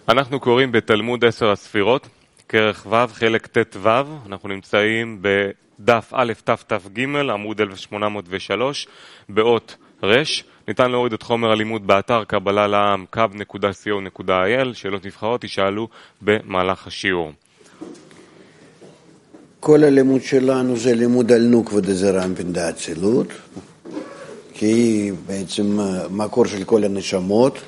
אנחנו קוראים בתלמוד 10 הספירות, כרך ו' חלק ט' ו', אנחנו נמצאים בדף א' ת' ג' עמוד 1803 באות רש. ניתן להוריד את חומר הלימוד באתר קבלה לעם kub.co.il, שאלות נבחרות ישאלו במהלך השיעור. כל הלימוד שלנו זה לימוד על נוקווה דזרמפין דאצילות, כי היא בעצם מקור של כל הנשמות,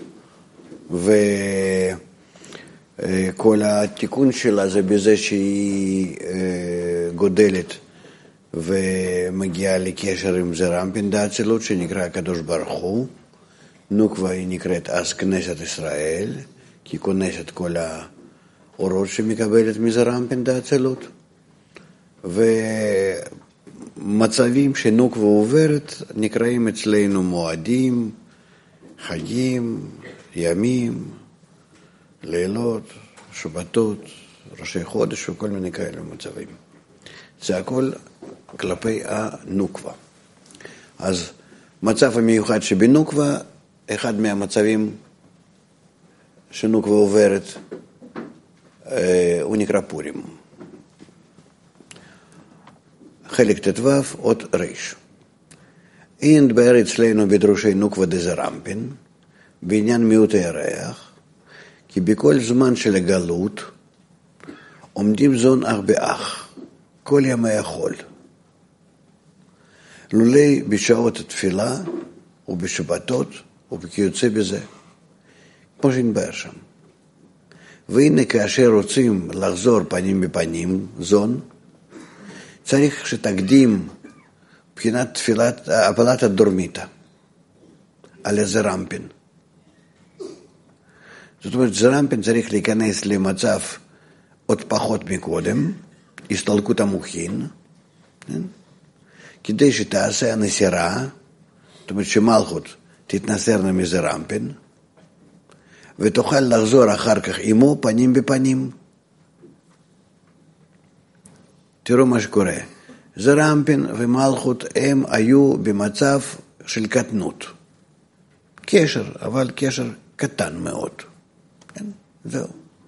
וכל התיקון שלה זה בזה שהיא גודלת ומגיעה לקשר עם זרמפין דאצילות שנקרא הקדוש ברוך הוא. נוקווה היא נקראת אז כנסת ישראל, כי היא כונסת כל האורות שמקבלת מזרמפין דאצילות. ומצבים שנוקווה עוברת נקראים אצלנו מועדים, חגים, ימים, לילות, שבתות, ראשי חודש וכל מיני כאלה מצבים. זה הכל כלפי הנוקווה. אז מצב המיוחד שבנוקווה, אחד מהמצבים שנוקווה עוברת, הוא נקרא פורים. חלק ט"ו, אות רש. אין נדבר אצלנו בדרושי נוקווה דזרמפין, בעניין מיעוט הירח, כי בכל זמן של הגלות עומדים זון אח באח, כל ימי החול. לולי בשעות התפילה ובשבתות ובקיוצא בזה, כמו שנדבר שם. והנה כאשר רוצים לחזור פנים בפנים זון, צריך שתקדים מבחינת תפילת הפלת הדורמיתא על הזרמפין. זאת אומרת, זרמפין צריך להיכנס למצב עוד פחות מקודם, הסתלקות המוחין, כדי שתעשה הנסירה, זאת אומרת שמלכות תתנסרנה מזרמפין, ותוכל לחזור אחר כך עמו פנים בפנים. תראו מה שקורה. זרמפין ומלכות הם היו במצב של קטנות. קשר, אבל קשר קטן מאוד. כן? זהו.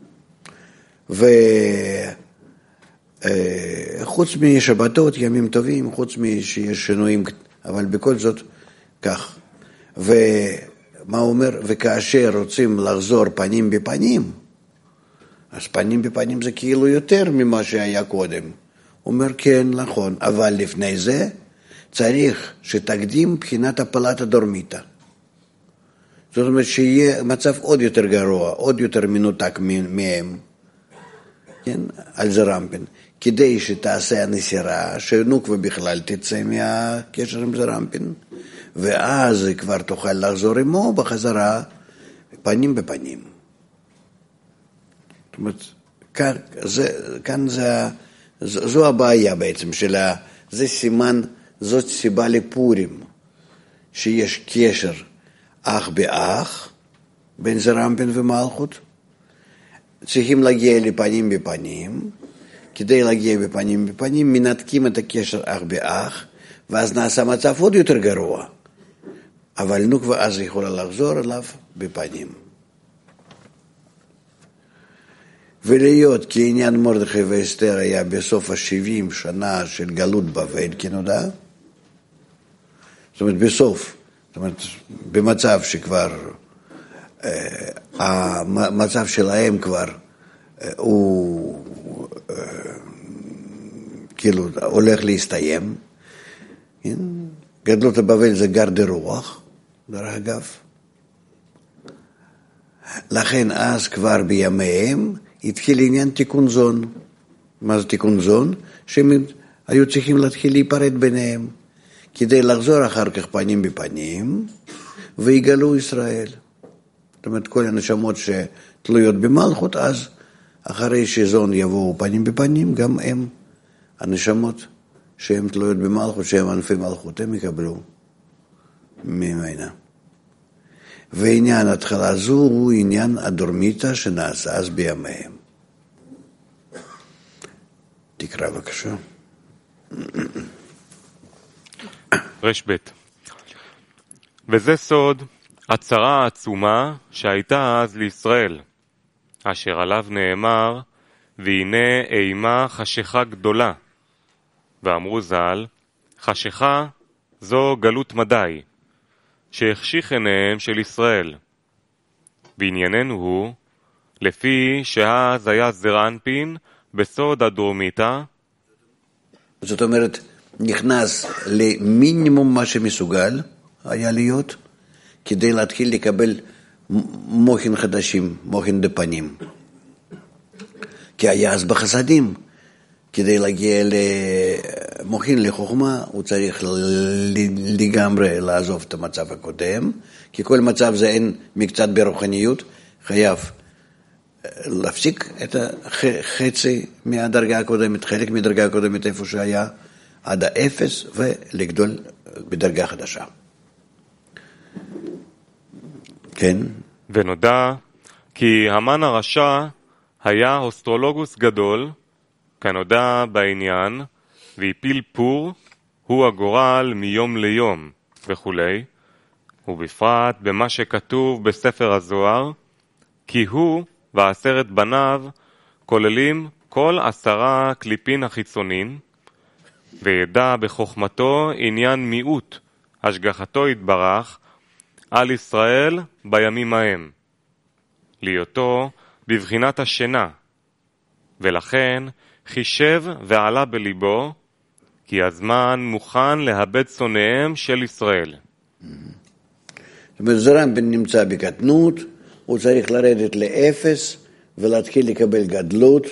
וחוץ משבתות, ימים טובים, חוץ שיש שינויים, אבל בכל זאת כך. ומה אומר? וכאשר רוצים לחזור פנים בפנים, אז פנים בפנים זה כאילו יותר ממה שהיה קודם. אומר כן, נכון, אבל לפני זה צריך שתקדים בחינת הפלת הדורמיתא. זאת אומרת שיהיה מצב עוד יותר גרוע, עוד יותר מנותק מהם, כן? על זרמפין, כדי שתעשה הנסירה, שנוקווה בכלל תצא מהקשר עם זרמפין, ואז כבר תוכל לחזור עמו בחזרה פנים בפנים. זאת אומרת, כאן זו הבעיה בעצם שלה, זה סימן, זאת סיבה לפורים, שיש קשר אח באח, בין זרמפין ומלכות, צריכים להגיע לפנים בפנים, כדי להגיע בפנים בפנים, מנתקים את הקשר אח באח, ואז נעשה מצב עוד יותר גרוע, אבל נוקווה אז יכולה לחזור אליו בפנים. ולהיות כי עניין מרדכי ואסתר היה בסוף ה-70 שנה של גלות בבל כנודע, זאת אומרת בסוף, זאת אומרת במצב שכבר, המצב שלהם כבר הוא כאילו הולך להסתיים, גדלות הבבל זה גר דרוח, דרך אגב, לכן אז כבר בימיהם, התחיל עניין תיקון זון. מה זה תיקון זון? שהם היו צריכים להתחיל להיפרד ביניהם, כדי לחזור אחר כך פנים בפנים, ויגלו ישראל. זאת אומרת, כל הנשמות שתלויות במלכות, אז אחרי שזון יבואו פנים בפנים, גם הם, הנשמות שהן תלויות במלכות, שהן ענפי מלכות, הם יקבלו ממנה. ועניין התחלה זו הוא עניין הדורמיתא שנעשה אז בימיהם. תקרא בבקשה. רש ב'. וזה סוד הצרה העצומה שהייתה אז לישראל, אשר עליו נאמר, והנה אימה חשיכה גדולה. ואמרו ז"ל, חשיכה זו גלות מדי, שהחשיך עיניהם של ישראל. בענייננו הוא, לפי שאז היה זעיר אנפין בסוד הדרומיתא, זאת אומרת, נכנס למינימום מה שמסוגל היה להיות, כדי להתחיל לקבל מוחין חדשים, מוחין דפנים. כי היה אז בחסדים, כדי להגיע למוחין לחוכמה, הוא צריך לגמרי לעזוב את המצב הקודם, כי כל מצב זה אין מקצת ברוחניות, חייב להפסיק את החצי מהדרגה הקודמת, חלק מדרגה הקודמת איפה שהיה, עד האפס, ולגדול בדרגה חדשה. כן. ונודע כי המן הרשע היה אסטרולוגוס גדול, כנודע בעניין, והפיל פור, הוא הגורל מיום ליום, וכולי, ובפרט במה שכתוב בספר הזוהר, כי הוא ו10 בניו כוללים כל 10 קליפין החיצונין, וידע בחוכמתו עניין מיעוט, השגחתו יתברך, על ישראל בימים ההם, להיותו בבחינת השינה, ולכן חישב ועלה בליבו, כי הזמן מוכן להבד שונאיהם של ישראל. זאת אומרת, זעיר אנפין נמצא בקטנות, הוא צריך לרדת לאפס ולהתחיל לקבל גדלות.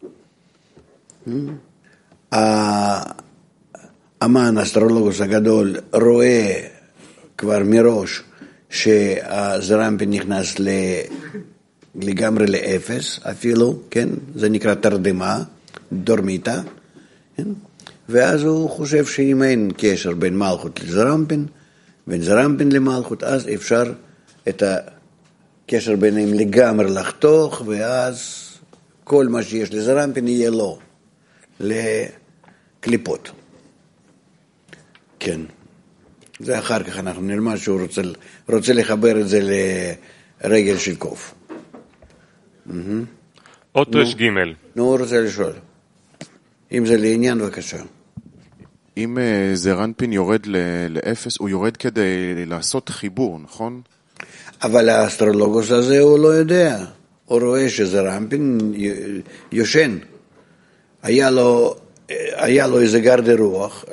המן, האסטרולוגוס הגדול, רואה כבר מראש שהזעיר אנפין נכנס לגמרי לאפס אפילו, כן? זה נקרא תרדמה, דורמיתא, כן? ואז הוא חושב שאם אין קשר בין מלכות לזעיר אנפין, בין זעיר אנפין למלכות, אז אפשר את הקשר ביניהם לגמרי לחתוך, ואז כל מה שיש לזעיר אנפין יהיה לו, לקליפות. כן. זה אחר כך אנחנו נלמד שהוא רוצה לחבר את זה לרגל של קוף. אות רש ג'. הוא רוצה לשאול. אם זה לעניין, בבקשה. אם זעיר אנפין יורד לאפס, הוא יורד כדי לעשות חיבור, נכון? אבל האסטרולוגוס הזה הוא לא יודע. הוא רואה שזעיר אנפין יושן. היה לו איזה גרד רוח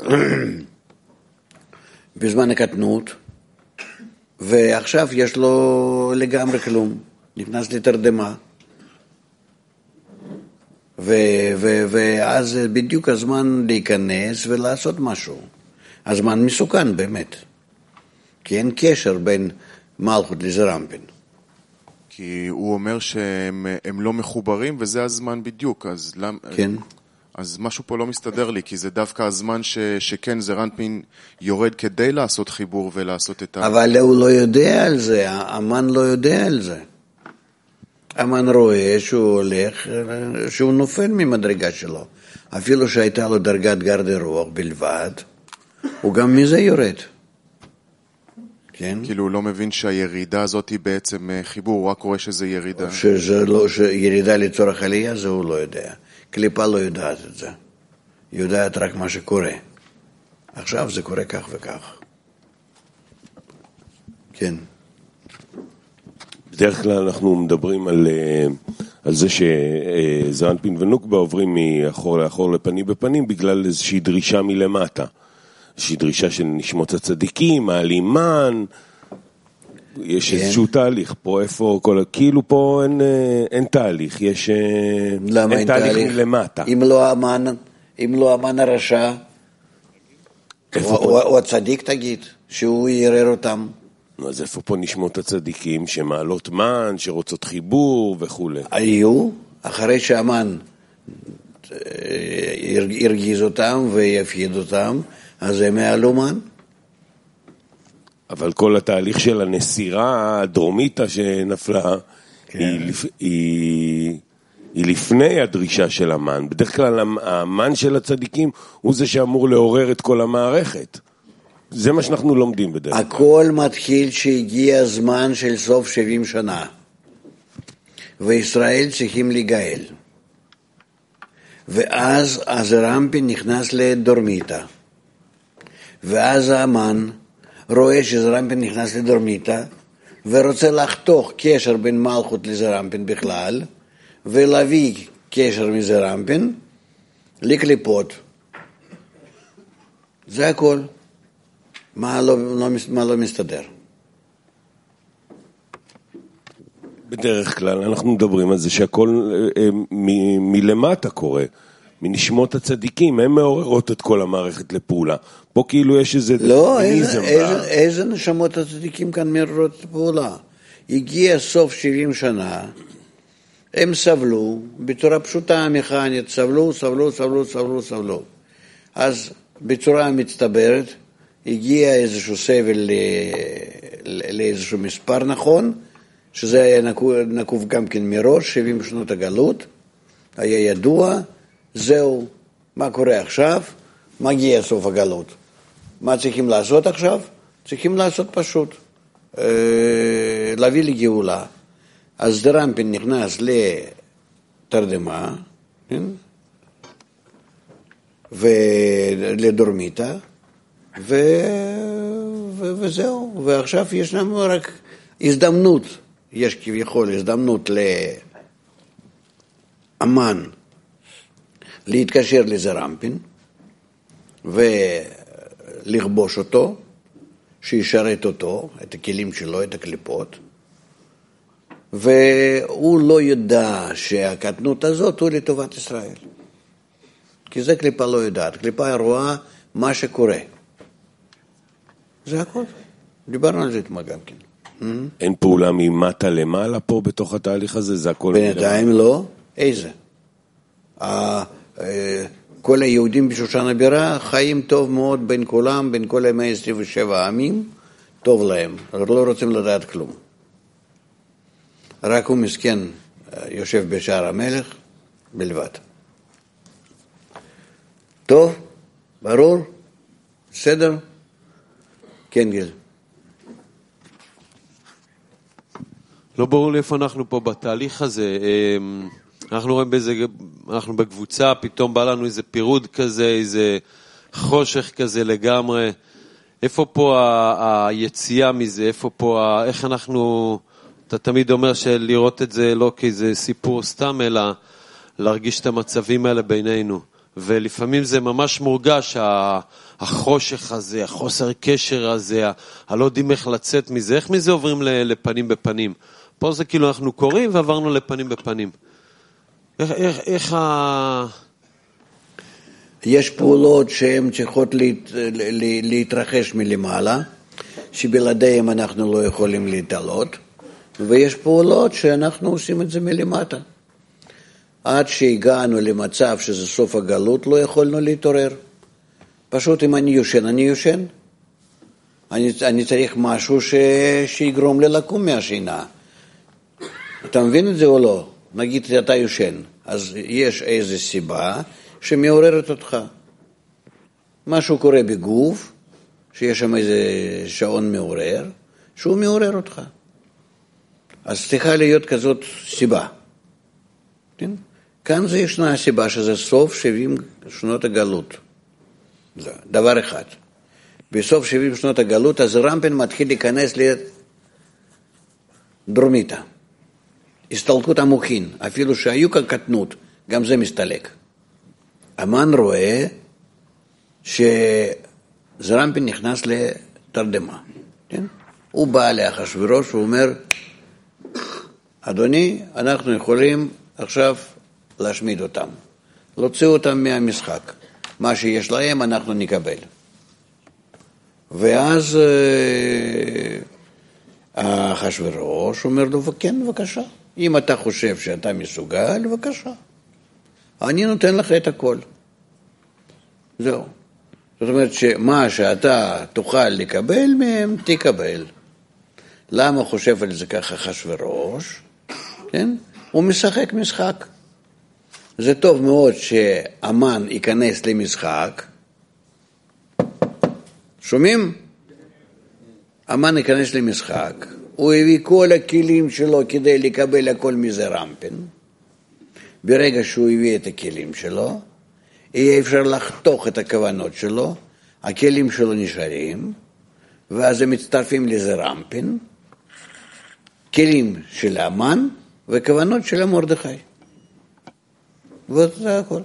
בזמן הקטנות, ועכשיו יש לו לגמרי כלום. נכנס לתרדמה. ואז בדיוק הזמן להיכנס ולעשות משהו. הזמן מסוכן באמת. כי אין קשר בין מלכות לזעיר אנפין. כי הוא אומר שהם לא מחוברים, וזה הזמן בדיוק. אז כן. אז משהו פה לא מסתדר לי, כי זה דווקא הזמן שכן זעיר אנפין יורד כדי לעשות חיבור ולעשות את אבל הוא לא יודע על זה, המן לא יודע על זה. המן רואה שהוא הולך, שהוא נופל ממדרגה שלו. אפילו שהייתה לו דרגת גרד רוח בלבד, הוא גם מזה יורד. כן? כאילו הוא לא מבין שהירידה הזאת היא בעצם חיבור, הוא רק רואה שזה ירידה. שזה לא, שירידה לצורך עלייה, זה הוא לא יודע. קליפה לא יודעת את זה. היא יודעת רק מה שקורה. עכשיו זה קורה כך וכך. כן. בדרך כלל אנחנו מדברים על זה שזעיר אנפין ונוקבה עוברים מאחור לאחור לפנים בפנים בגלל איזושהי דרישה מלמטה. איזושהי דרישה של נשמות הצדיקים, העלימן, יש איזשהו תהליך פה, איפה, כאילו פה אין תהליך, יש אין תהליך מלמטה. אם לא המן הרשע, או הצדיק תגיד, שהוא ירר אותם. אז איפה פה נשמות הצדיקים שמעלות מן, שרוצות חיבור וכו'. היו, אחרי שהמן ירגיז אותם ויפחיד אותם, אז הם יעלו מן. אבל כל התהליך של הנסירה הדרומיתא שנפלה, כן. היא לפני הדרישה של המן. בדרך כלל המן של הצדיקים הוא זה שאמור לעורר את כל המערכת. זה מה שאנחנו לומדים בדרך כלל. הכל מתחיל שהגיע הזמן של סוף 70 שנה. וישראל צריכים להיגאל. ואז רמפין נכנס לדורמיטה. ואז האמן רואה שזרמפין נכנס לדורמיטה, ורוצה לחתוך קשר בין מלכות לזרמפין בכלל, ולהביא קשר מזרמפין לקליפות. זה הכל. מה לא מסתדר? בדרך כלל אנחנו מדברים על זה שהכל מלמטה קורה, מנשמות הצדיקים, הם מעוררות את כל המערכת לפעולה. פה כאילו יש איזה... לא, איזה נשמות הצדיקים כאן מעוררות את הפעולה? הגיע סוף 70 שנה, הם סבלו, בצורה פשוטה מכנית, סבלו. אז בצורה מצטברת, הגיע איזשהו סבל לאיזשהו מספר נכון, שזה היה נקוב גם כן מראש, 70 שנות הגלות, היה ידוע, זהו, מה קורה עכשיו? מגיע סוף הגלות. מה צריכים לעשות עכשיו? צריכים לעשות פשוט, להביא לגאולה. אז דרמפין נכנס לתרדמה, כן? ולדורמיטה, וזהו. ועכשיו יש לנו רק הזדמנות, יש כביכול הזדמנות לאמן להתקשר לזרמפין ולכבוש אותו, שישרת אותו, את הכלים שלו, את הקליפות, והוא לא ידע שהקטנות הזאת הוא לטובת ישראל. כי זה קליפה לא יודעת, קליפה רואה מה שקורה. זה הכל. דיברנו על זה אתמול גם כן. אין פעולה ממטה למעלה פה בתוך התהליך הזה? זה הכל... בינתיים לא. איזה? כל היהודים בשושן הבירה חיים טוב מאוד בין כולם, בין כל 127 העמים, טוב להם, לא רוצים לדעת כלום. רק הוא מסכן יושב בשער המלך בלבד. טוב, ברור, בסדר? כן, גיל. לא ברור לי איפה אנחנו פה בתהליך הזה. אנחנו רואים באיזה, אנחנו בקבוצה, פתאום בא לנו איזה פירוד כזה, איזה חושך כזה לגמרי. איפה פה היציאה מזה? איפה פה, איך אנחנו, אתה תמיד אומר שלראות את זה לא כאיזה סיפור סתם, אלא להרגיש את המצבים האלה בינינו. ולפעמים זה ממש מורגש, החושך הזה, החוסר קשר הזה, הלא יודעים איך לצאת מזה. איך מזה עוברים לפנים בפנים? פה זה כאילו אנחנו קוראים ועברנו לפנים בפנים. איך יש פעולות שהן צריכות להתרחש מלמעלה, שבלעדיהם אנחנו לא יכולים להתעלות, ויש פעולות שאנחנו עושים את זה מלמטה. עד שהגענו למצב שזה סוף הגלות, לא יכולנו להתעורר. פשוט אם אני יושן. אני צריך משהו שיגרום לי לקום מהשינה. אתה מבין את זה או לא? נגיד אתה יושן, אז יש איזו סיבה שמעוררת אותך. משהו קורה בגוף, שיש שם איזה שעון מעורר, שהוא מעורר אותך. אז צריכה להיות כזאת סיבה. כן? כאן זה ישנה הסיבה שזה סוף 70 שנות הגלות. זה דבר אחד. בסוף 70 שנות הגלות, אז רמפין מתחיל להיכנס לדורמיטה. הסתלקות המוחין, אפילו שהיו כאן קטנות, גם זה מסתלק. המן רואה שזרמפין נכנס לתרדמה. כן? הוא בא לאחשוורוש ואומר, אדוני, אנחנו יכולים עכשיו להשמיד אותם. להוציא אותם מהמשחק. מה שיש להם אנחנו נקבל. ואז אחשוורוש אומר לו, כן, בבקשה. אם אתה חושב שאתה מסוגל, בבקשה. אני נותן לך את הכל. זהו. זאת אומרת שמה שאתה תוכל לקבל מהם, תקבל. למה חושב על זה ככה אחשוורוש? כן? הוא משחק משחק. זה טוב מאוד שהמן ייכנס למשחק. שומעים? המן ייכנס למשחק. הוא הביא כל הכלים שלו כדי לקבל הכל מזה רמפין. ברגע שהוא הביא את הכלים שלו, יהיה אפשר לחתוך את הכוונות שלו, הכלים שלו נשארים, ואז הם מצטרפים לזה רמפין, כלים של האמן וכוונות של מרדכי. וזה הכל.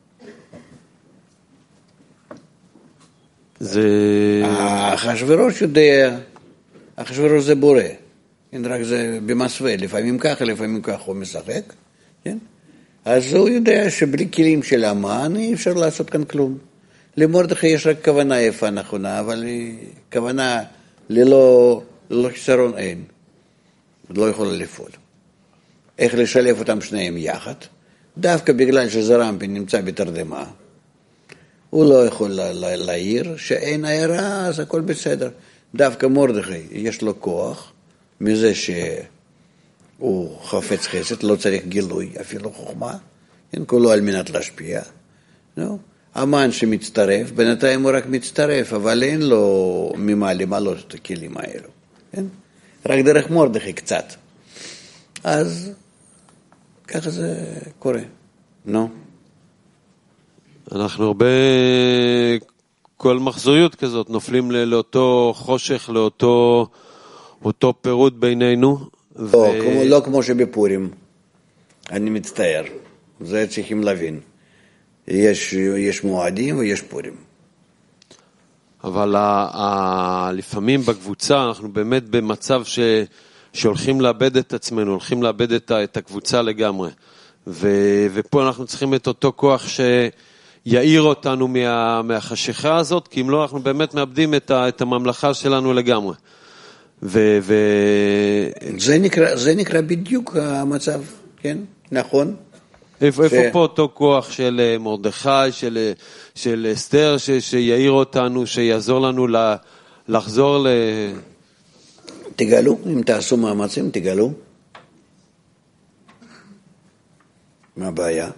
אחשוורוש יודע, אחשוורוש זה בורא, רק זה במסווה, לפעמים ככה, לפעמים ככה הוא משחק, כן? אז הוא יודע שבלי כלים של האמן אי אפשר לעשות כאן כלום. למרדכי יש רק כוונה יפה נכונה, אבל כוונה ללא חיסרון אין. לא יכולה לפעול. איך לשלב אותם שניהם יחד? דווקא בגלל שזה רמפין נמצא בתרדמה. הוא לא יכול להעיר, שאין העירה, אז הכל בסדר. דווקא מרדכי יש לו כוח, מזה שהוא חפץ חסד, לא צריך גילוי, אפילו חוכמה, כן, כולו על מנת להשפיע. נו, המן שמצטרף, בינתיים הוא רק מצטרף, אבל אין לו ממה למלות את הכלים האלו. כן? רק דרך מרדכי קצת. אז ככה זה קורה. נו. אנחנו הרבה, כל מחזוריות כזאת, נופלים לאותו חושך, לאותו פירוד בינינו. לא כמו שבפורים. אני מצטער. זה צריכים להבין. יש מועדים ויש פורים. אבל לפעמים בקבוצה אנחנו באמת במצב שהולכים לאבד את עצמנו, הולכים לאבד את הקבוצה לגמרי. ופה אנחנו צריכים את אותו כוח שיעיר אותנו מהחשיכה הזאת, כי אם לא אנחנו באמת מאבדים את הממלכה שלנו לגמרי. זה נקרא בדיוק המצב, כן? נכון? איפה פה אותו כוח של מרדכי, של אסתר, שיעיר אותנו, שיעזור לנו לחזור תגלו, אם תעשו מאמצים, תגלו. מה הבעיה?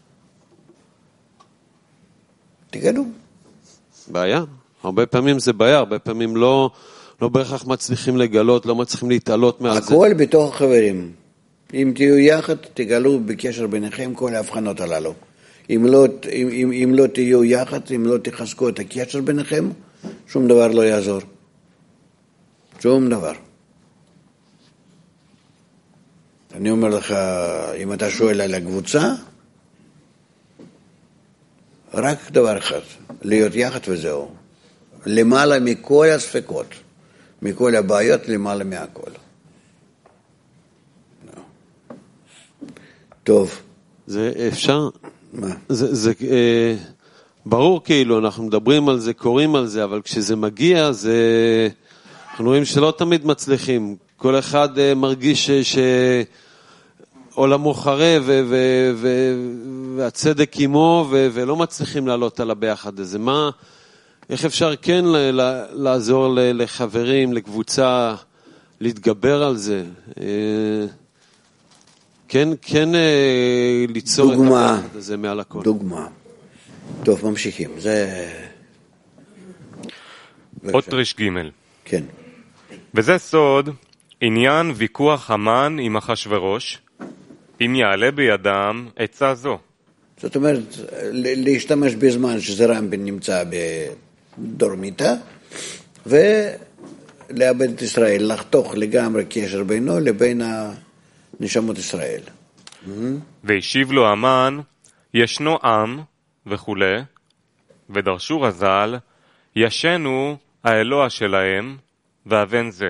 תגלו. בעיה? הרבה פעמים זה בעיה, הרבה פעמים לא בהכרח מצליחים לגלות, לא מצליחים להתעלות מעל זה. הכל בתוך החברים. אם תהיו יחד, תגלו בקשר ביניכם כל ההבחנות הללו. אם לא תהיו יחד, אם לא תחזקו את הקשר ביניכם, שום דבר לא יעזור. שום דבר. אני אומר לך, אם אתה שואל על הקבוצה, רק דבר אחד, להיות יחד וזהו. למעלה מכל הספקות, מכל הבעיות, למעלה מהכל. טוב. זה אפשר? מה? זה ברור כאילו, אנחנו מדברים על זה, קוראים על זה, אבל כשזה מגיע, אנחנו רואים שלא תמיד מצליחים. כל אחד מרגיש שעולמו חרב והצדק עמו, ולא מצליחים לעלות על הביחד הזה. איך אפשר כן לעזור לחברים, לקבוצה, להתגבר על זה? כן ליצור את הביחד הזה מעל הכל. דוגמה. טוב, ממשיכים. זה... עוד ריש ג' כן. וזה סוד עניין ויכוח המן עם אחשוורוש, אם יעלה בידם עצה זו. זאת אומרת, להשתמש בזמן שזה רמפין נמצא בדורמיטה, ולאבד את ישראל, לחתוך לגמרי קשר בינו לבין נשמות ישראל. והשיב לו המן, ישנו עם וכו', ודרשו רז"ל, ישנו האלוה שלהם ואבן זה.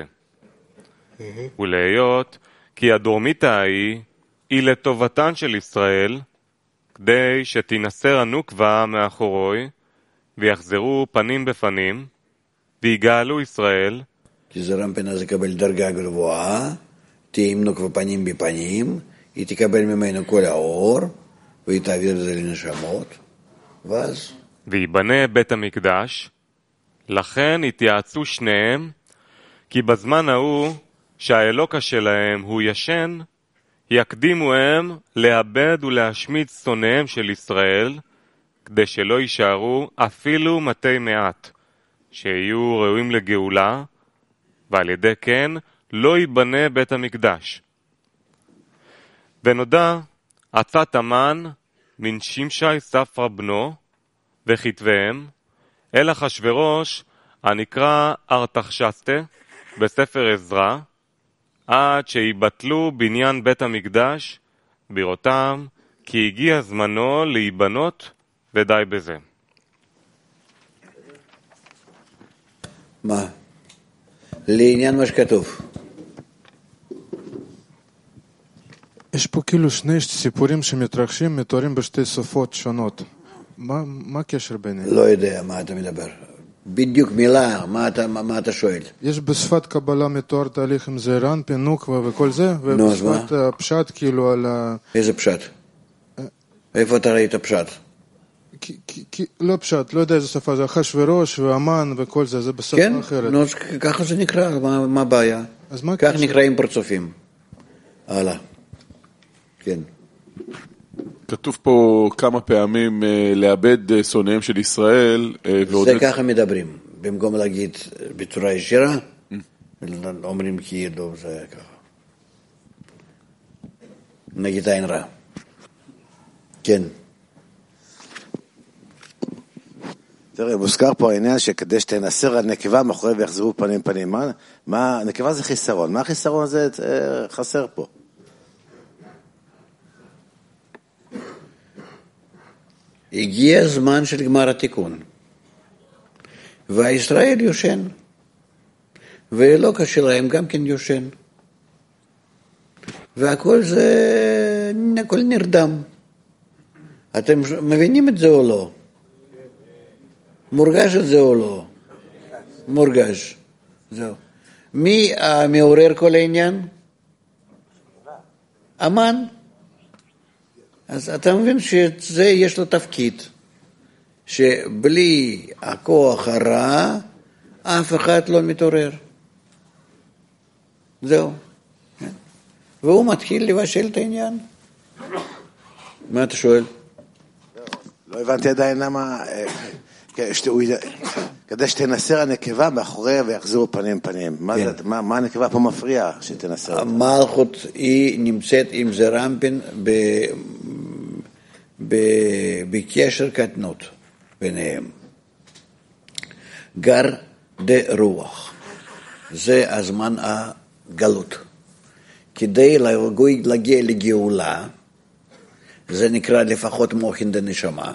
ולהיות כי הדורמיתא היא לטובתן של ישראל, כדי שתינסר הנוקבה מאחורוי, ויחזרו פנים בפנים, ויגאלו ישראל. כי זה רמפין הזה יקבל דרגה גבוהה, תהיה עם נוקבה פנים בפנים, היא תקבל ממנו כל האור, והיא תעביר את זה לנשמות, ואז... ויבנה בית המקדש, לכן התייעצו שניהם, כי בזמן ההוא שהאלוקה שלהם הוא ישן, יקדימו הם לאבד ולהשמיד שונאיהם של ישראל, כדי שלא יישארו אפילו מתי מעט, שיהיו ראויים לגאולה, ועל ידי כן לא ייבנה בית המקדש. ונודע עצת המן מן שמשי ספרא בנו וכתביהם אל אחשוורוש הנקרא ארתחשסתא בספר עזרא עד שיבטלו בניין בית המקדש בראותם כי הגיע זמנו להיבנות ודי בזה. מה? לעניין מה שכתוב. יש פה כאילו שני סיפורים שמתרחשים, מתוארים בשתי שפות שונות. מה הקשר ביניהם? לא יודע מה אתה מדבר. בדיוק מילה, מה אתה שואל? יש בשפת קבלה מתואר תהליך עם זעיר אנפין, נוקבה וכל זה, ובשפת הפשט כאילו על ה... איזה פשט? איפה אתה ראית פשט? לא פשט, לא יודע איזה שפה, זה אחשוורוש והמן וכל זה, זה בשפה כן, אחרת. כן, ככה זה נקרא, מה הבעיה? כך נקראים פרצופים. הלאה. כן. כתוב פה כמה פעמים לאבד שונאיהם של ישראל. זה ככה מדברים. במקום להגיד בצורה ישירה, אומרים כאילו זה ככה. נגיד עין רע. כן. תראה, מוזכר פה העניין שכדי שתנסר על נקבה מאחורי ויחזרו פנים פנים. מה, נקבה זה חיסרון. מה החיסרון הזה חסר פה? הגיע הזמן של גמר התיקון, והישראל יושן, ולא קשה להם גם כן יושן, והכל זה, הכל נרדם. אתם מבינים את זה או לא? מורגש את זה או לא? מורגש. זהו. מי מעורר כל העניין? המן. אז אתה מבין שזה יש לו תפקיד, שבלי הכוח הרע, אף אחד לא מתעורר. זהו. והוא מתחיל לבשל את העניין. מה אתה שואל? לא הבנתי עדיין למה, כדי שתנסר הנקבה מאחורי ויחזרו פנים פנים. מה הנקבה פה מפריע שתנסר? המלכות היא נמצאת עם זעיר אנפין בקשר קטנות ביניהם. גר דרוח. זה הזמן הגלות. כדי להגיע לגאולה, זה נקרא לפחות מוחין דנשמה,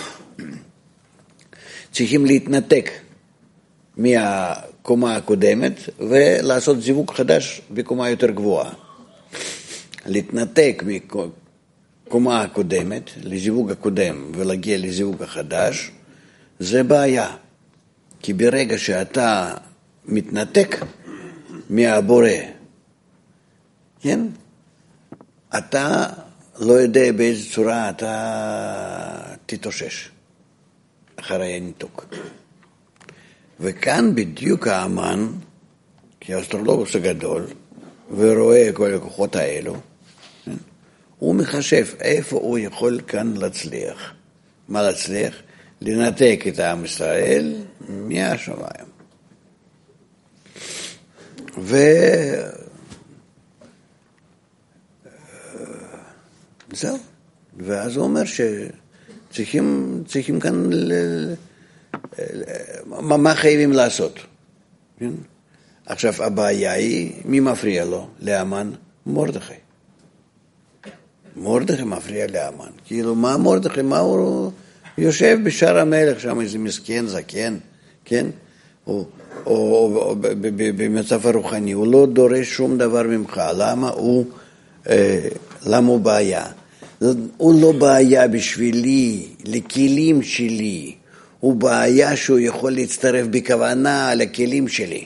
צריכים להתנתק מהקומה הקודמת ולעשות זיווג חדש בקומה יותר גבוהה. להתנתק מקומה הקודמת לזיווג הקודם ולהגיע לזיווג החדש, זה בעיה. כי ברגע שאתה מתנתק מהבורא, כן? אתה לא יודע באיזה צורה אתה תתאושש אחרי הניתוק. וכאן בדיוק האמן, כאסטרולוגוס הגדול, ורואה כל הכוחות האלו, הוא מחשב איפה הוא יכול כאן להצליח. מה להצליח? לנתק את העם ישראל מהשמיים. זהו. ואז הוא אומר שצריכים כאן מה חייבים לעשות. עכשיו הבעיה היא, מי מפריע לו? להמן? מרדכי. מרדכי מפריע להמן. כאילו מה מרדכי? מה הוא יושב בשער המלך שם איזה מסכן, זקן, כן? או במצב הרוחני, הוא לא דורש שום דבר ממך. למה הוא בעיה? הוא לא בעיה בשבילי, לכלים שלי. הוא בעיה שהוא יכול להצטרף בכוונה לכלים שלי.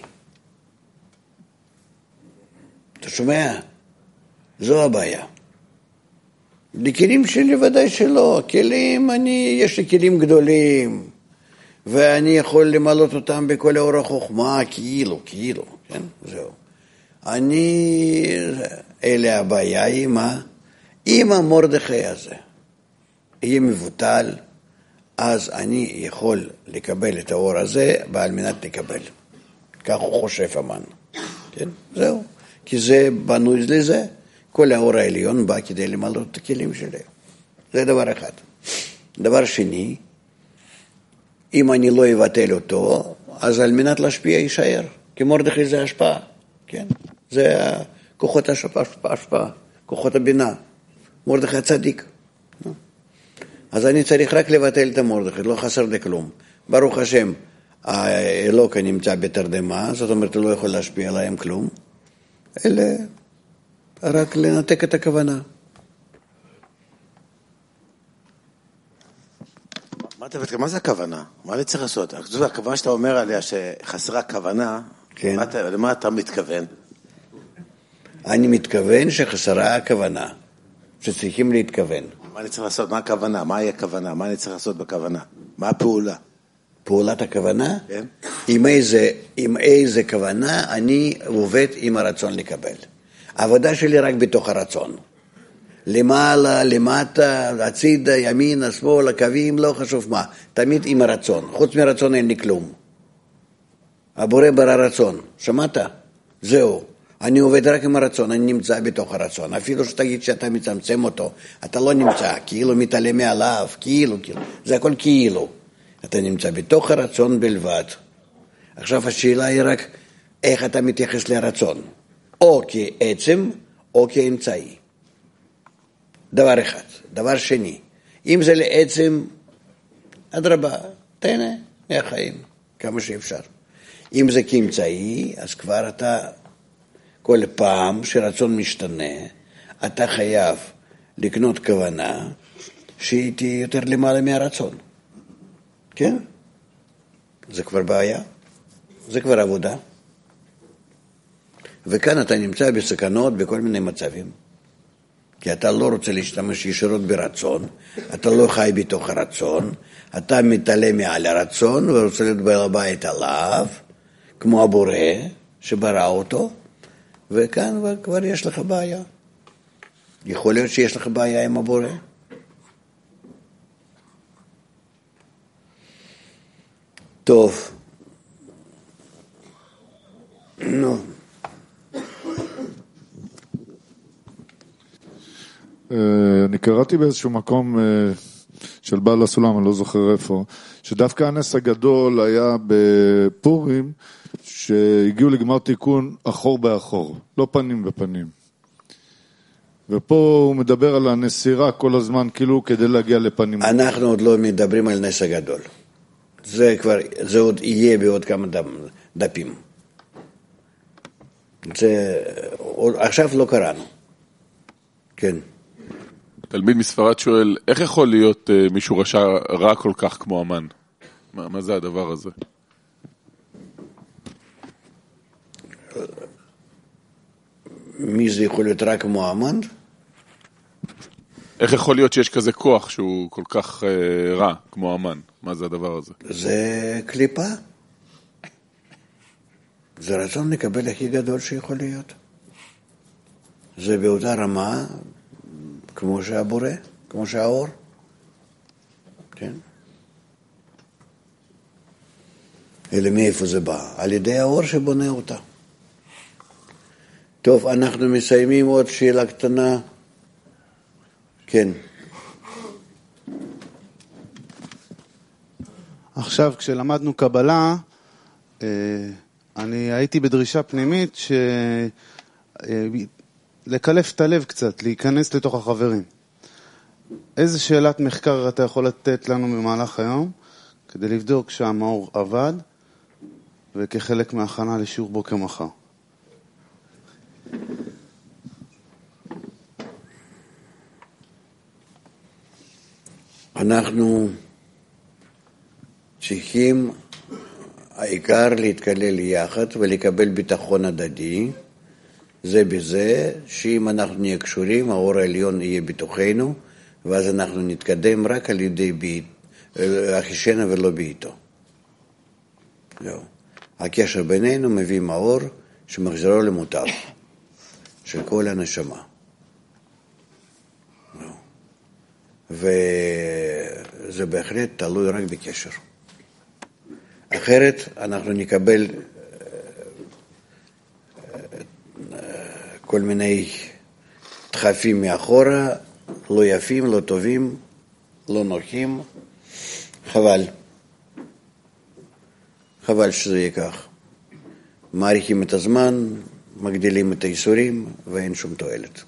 אתה שומע? זו הבעיה. לכלים שלי ודאי שלא. כלים, יש לי כלים גדולים, ואני יכול למלות אותם בכל האור החוכמה, כאילו, כן? זהו. אלה הבעיה היא מה? אם המרדכי הזה יהיה מבוטל, אז אני יכול לקבל את האור הזה, ועל מנת לקבל. כך הוא חושב המן. כן? זהו. כי זה בנוי לזה. כל האור העליון בא כדי למלא את הכלים שלי. זה דבר אחד. דבר שני, אם אני לא אבטל אותו, אז על מנת להשפיע יישאר. כי מרדכי זה השפעה, כן? זה כוחות השפעה, כוחות הבינה. מרדכי הצדיק. אז אני צריך רק לבטל את המרדכי, לא חסר לכלום. ברוך השם, האלוקה נמצא בתרדמה, זאת אומרת, הוא לא יכול להשפיע עליהם כלום, אלא רק לנתק את הכוונה. מה זה הכוונה? מה אני צריך לעשות? הכוונה שאתה אומר עליה שחסרה כוונה, כן. למה אתה מתכוון? אני מתכוון שחסרה הכוונה, שצריכים להתכוון. מה אני צריך לעשות? מה הכוונה? מה יהיה הכוונה? מה אני צריך לעשות בכוונה? מה הפעולה? פעולת הכוונה? כן. עם איזה כוונה אני עובד עם הרצון לקבל. העבודה שלי רק בתוך הרצון. למעלה, למטה, הצידה, ימינה, שמאל, הקווים, לא חשוב מה. תמיד עם הרצון. חוץ מרצון אין לי כלום. הבורא ברא רצון. שמעת? זהו. אני עובד רק עם הרצון, אני נמצא בתוך הרצון. אפילו שתגיד שאתה מצמצם אותו, אתה לא נמצא, כאילו מתעלם מעליו, כאילו. זה הכל כאילו. אתה נמצא בתוך הרצון בלבד. עכשיו השאלה היא רק איך אתה מתייחס לרצון. או כעצם או כאמצעי. דבר אחד. דבר שני, אם זה לעצם, אדרבה, תהנה מהחיים, כמה שאפשר. אם זה כאמצעי, אז כבר אתה, כל פעם שרצון משתנה, אתה חייב לקנות כוונה שהיא תהיה יותר למעלה מהרצון. כן? זה כבר בעיה, זה כבר עבודה. וכאן אתה נמצא בסכנות בכל מיני מצבים. כי אתה לא רוצה להשתמש ישירות ברצון, אתה לא חי בתוך הרצון, אתה מתעלם מעל הרצון ורוצה להיות בעל הבית עליו, כמו הבורא שברא אותו, וכאן כבר יש לך בעיה. יכול להיות שיש לך בעיה עם הבורא. טוב. נו. אני קראתי באיזשהו מקום של בעל הסולם, אני לא זוכר איפה, שדווקא הנס הגדול היה בפורים, שהגיעו לגמר תיקון אחור באחור, לא פנים בפנים. ופה הוא מדבר על הנסירה כל הזמן, כאילו כדי להגיע לפנים. אנחנו עוד לא מדברים על נס הגדול. זה עוד יהיה בעוד כמה דפים. עכשיו לא קראנו. כן. תלמיד מספרד שואל, איך יכול להיות מישהו רשע רע כל כך כמו המן? מה זה הדבר הזה? מי זה יכול להיות רע כמו המן? איך יכול להיות שיש כזה כוח שהוא כל כך רע כמו המן? מה זה הדבר הזה? זה קליפה. זה רצון לקבל הכי גדול שיכול להיות. זה באותה רמה כמו שהבורא, כמו שהאור. כן? אלא מאיפה זה בא? על ידי האור שבונה אותה. טוב, אנחנו מסיימים עוד שאלה קטנה. כן. עכשיו, כשלמדנו קבלה, אני הייתי בדרישה פנימית לקלף את הלב קצת, להיכנס לתוך החברים. איזה שאלת מחקר אתה יכול לתת לנו במהלך היום, כדי לבדוק שהמאור עבד, וכחלק מההכנה לשיעור בוקר מחר? אנחנו צריכים העיקר להתקלל יחד ולקבל ביטחון הדדי, זה בזה שאם אנחנו נהיה קשורים, האור העליון יהיה בתוכנו, ואז אנחנו נתקדם רק על ידי אחישנה ולא בעיתו. הקשר בינינו מביא מאור שמחזירו למוטב של כל הנשמה. וזה בהחלט תלוי רק בקשר. אחרת אנחנו נקבל כל מיני דחפים מאחורה, לא יפים, לא טובים, לא נוחים. חבל שזה יהיה כך. מעריכים את הזמן, מגדילים את האיסורים, ואין שום תועלת.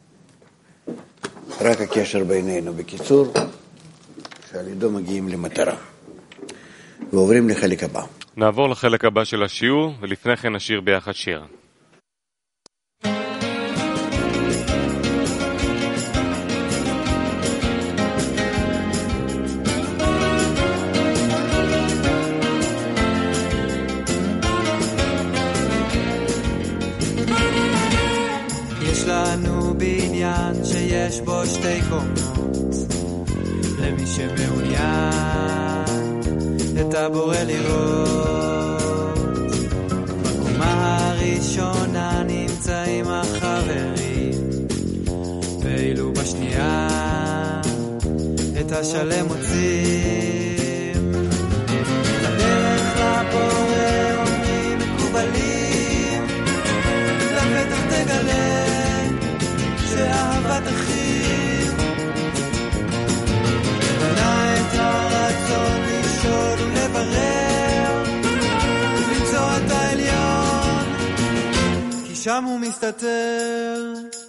רק הקשר בינינו בקיצור, שעל ידו מגיעים למטרה. ועוברים לחלק הבא. נעבור לחלק הבא של השיעור, ולפני כן נשיר ביחד שיר. יש לנו בניין שיש בו שתי קומות, למי שמעוניין את הבורא לראות. בקומה הראשונה נמצאים החברים, ואילו בשנייה את השלם מוצאים. בדרך לבורא אומרים מקובלים, לבטח תגלה שאהבת אחים בנה את הרצון לשאול ולברר, למצוא את העליון, כי שם הוא מסתתר.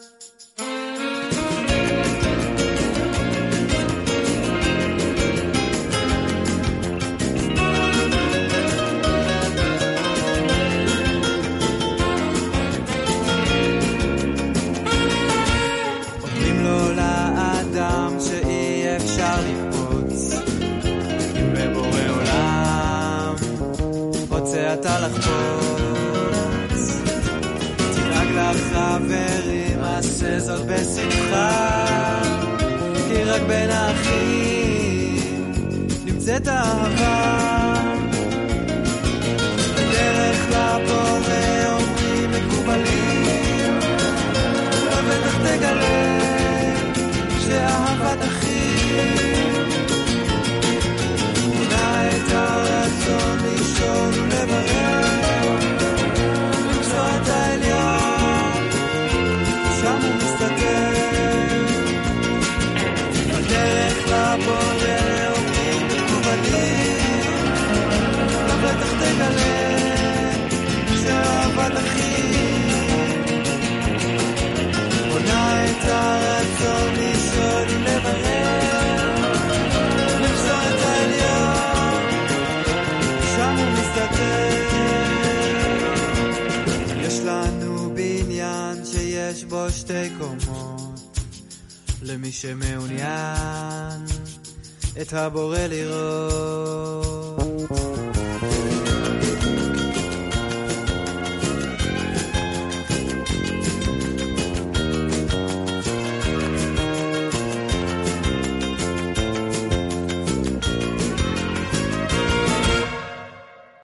אתה לחפוץ, תנהג לחברים, עשה זאת בשמחה, כי רק בין האחים נמצאת אהבה. בדרך לבורא אומרים מקובלים, ובטח תגלה שאהבת אחים מונה את הרצון לשאול ולברר, למצוא את העליון, שם הוא מסתתר. בדרך לבורא אומרים מקובלים, ובטח תגלה שאהבת אחים מונה את הרצון לשאול ולברר, למצוא את העליון, שם הוא מסתתר. יש לנו בניין שיש בו שתי קומות, למי שמעוניין את הבורא לראות.